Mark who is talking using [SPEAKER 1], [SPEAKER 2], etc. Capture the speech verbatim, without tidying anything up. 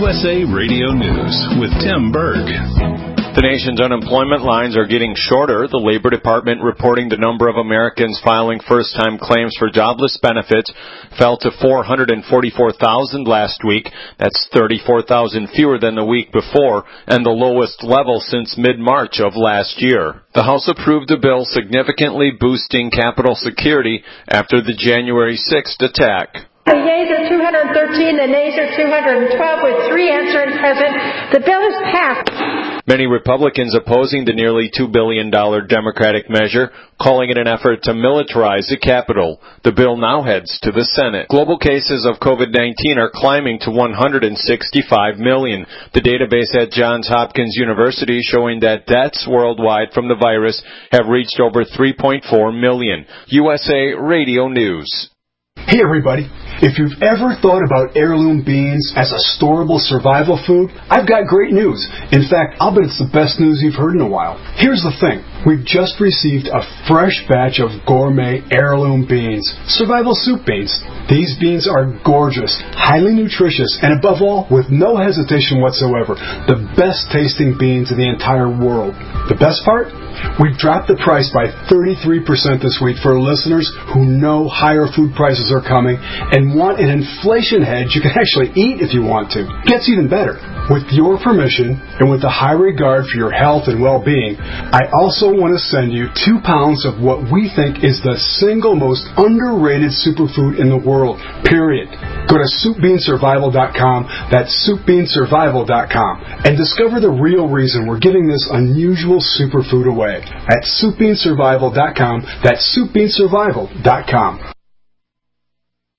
[SPEAKER 1] S A Radio News with Tim Berg.
[SPEAKER 2] The nation's unemployment lines are getting shorter. The Labor Department reporting the number of Americans filing first-time claims for jobless benefits fell to four hundred forty-four thousand last week. That's thirty-four thousand fewer than the week before and the lowest level since mid-March of last year. The House approved a bill significantly boosting Capitol security after the January sixth attack.
[SPEAKER 3] The yeas are two hundred thirteen, the nays are two hundred twelve, with three answering present. The bill is passed.
[SPEAKER 2] Many Republicans opposing the nearly two billion dollars Democratic measure, calling it an effort to militarize the Capitol. The bill now heads to the Senate. Global cases of COVID nineteen are climbing to one hundred sixty-five million. The database at Johns Hopkins University showing that deaths worldwide from the virus have reached over three point four million. U S A Radio News.
[SPEAKER 4] Hey everybody, if you've ever thought about heirloom beans as a storable survival food, I've got great news. In fact, I'll bet it's the best news you've heard in a while. Here's the thing. We've just received a fresh batch of gourmet heirloom beans, survival soup beans. These beans are gorgeous, highly nutritious, and above all, with no hesitation whatsoever, the best tasting beans in the entire world. The best part? We've dropped the price by thirty-three percent this week for listeners who know higher food prices are coming and want an inflation hedge you can actually eat if you want to. Gets even better. With your permission and with a high regard for your health and well-being, I also want to send you two pounds of what we think is the single most underrated superfood in the world, period. Go to soup bean survival dot com, that's soup bean survival dot com, and discover the real reason we're giving this unusual superfood away at soup bean survival dot com, that's soup bean survival dot com.